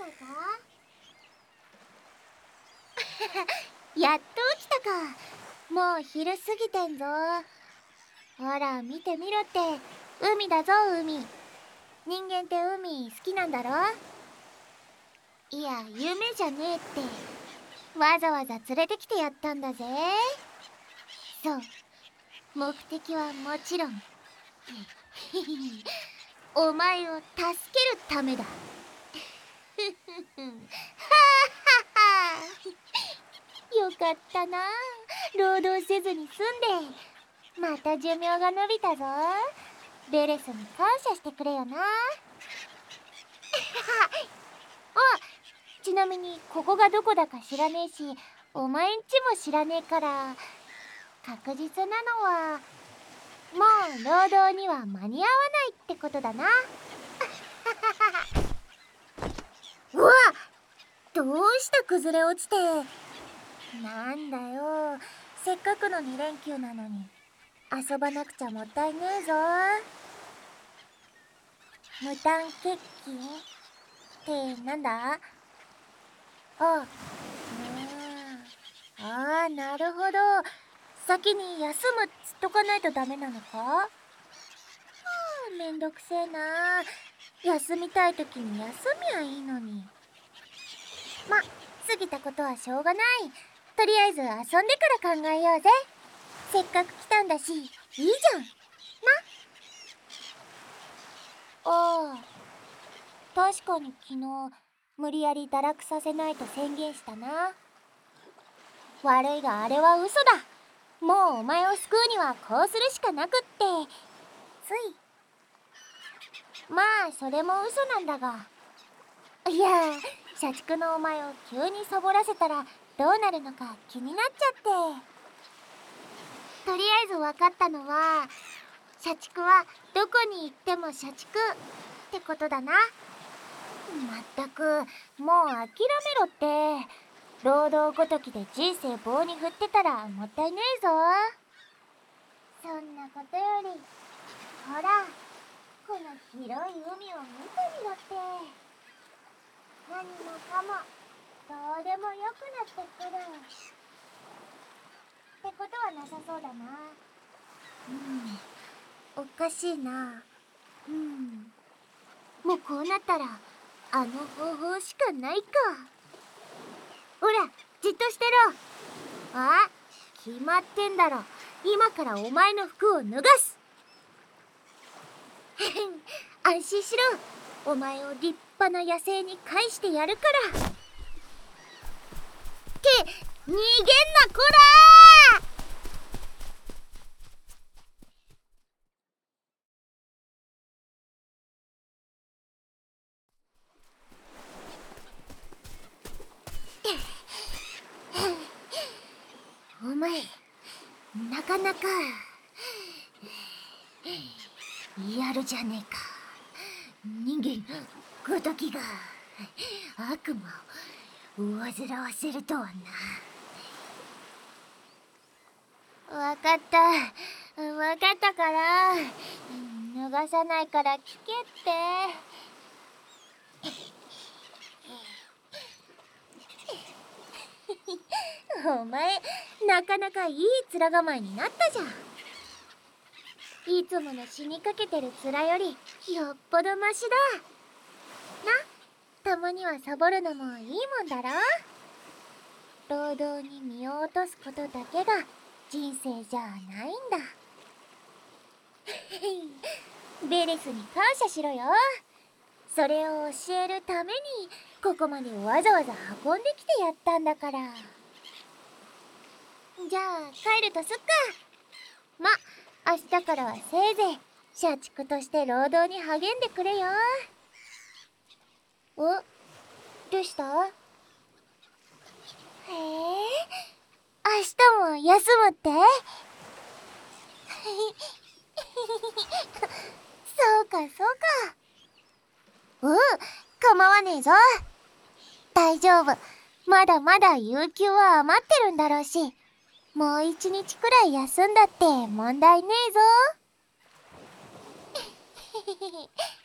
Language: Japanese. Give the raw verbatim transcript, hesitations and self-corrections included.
か？やっと起きたか。もう昼過ぎてんぞ。ほら見てみろって、海だぞ海。人間って海好きなんだろ？いや夢じゃねえって、わざわざ連れてきてやったんだぜ。そう、目的はもちろんお前を助けるためだ。はあはあ、よかったな、労働せずに済んで。また寿命が伸びたぞ。ベレスに感謝してくれよな。あ、ちなみにここがどこだか知らねえし、お前んちも知らねえから、確実なのはもう労働には間に合わないってことだな。うわっ、どうした崩れ落ちて。なんだよ、せっかくのに連休なのに遊ばなくちゃもったいねえぞ。無炭欠勤ってなんだ？あ、うん、ああ、なるほど。先に休むっつっとかないとダメなのか？はあ、めんどくせえな。休みたい時に休みゃいいのに。ま、過ぎたことはしょうがない。とりあえず遊んでから考えようぜ。せっかく来たんだし、いいじゃん。な。ああ、確かに昨日無理やり堕落させないと宣言したな。悪いがあれは嘘だ。もうお前を救うにはこうするしかなくって。つい。まあそれも嘘なんだが。いや、社畜のお前を急にサボらせたらどうなるのか気になっちゃって。とりあえず分かったのは、社畜はどこに行っても社畜ってことだな。まったく、もう諦めろって。労働ごときで人生棒に振ってたらもったいねえぞ。そんなことより、ほらこの広い海を見てみろって。何もかもどうでもよくなってくるってことはなさそうだな。うん、おかしいな。うん、もうこうなったらあの方法しかないか。ほらじっとしてろ。あ、決まってんだろ。今からお前の服を脱がす。安心しろ。お前を立派な野生に返してやるから。って逃げんなこらー。お前なかなかやるじゃねえか。人間ごときが悪魔を煩わせるとはな。わかったわかったから、脱がさないから聞けって。お前なかなかいい面構えになったじゃん。いつもの死にかけてる面よりよっぽどマシだな。たまにはサボるのもいいもんだろ。労働に身を落とすことだけが人生じゃないんだ。ベレスに感謝しろよ。それを教えるためにここまでわざわざ運んできてやったんだから。じゃあ帰るとすっか。ま、明日からはせいぜい社畜として労働に励んでくれよ。お、どうした？へえ、明日も休むって？そうかそうか。うん、構わねえぞ。大丈夫。まだまだ有給は余ってるんだろうし、もう一日くらい休んだって問題ねえぞ。